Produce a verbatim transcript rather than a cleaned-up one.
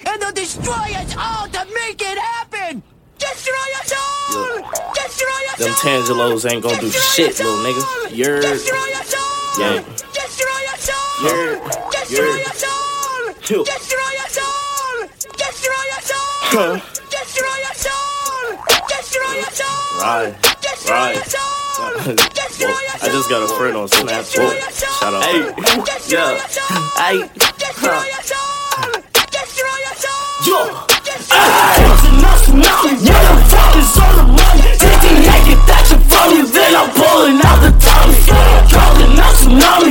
and they'll destroy us all to make it happen. Destroy us all. Yeah. Destroy us Them all. Tangelos ain't gonna do Destroy shit, us little all. nigga. You're Destroy us all. yeah. Destroy us all. You're Destroy you're us all. Yo. Destroy us all. Destroy us all. Huh. Destroy us all. Destroy us all. Right. Destroy Right. us all. Well, Destroy us I just got a all. friend on Destroy Snapchat. us all. Shout out. Hey, Destroy yeah. us all. Hey, Destroy huh. us all. Destroy us all. Yo. Destroy Hey, it's enough tsunami. When I'm talking solo money, fifty naked that you funny, then I'm pulling out the Tommy. Calling out tsunami.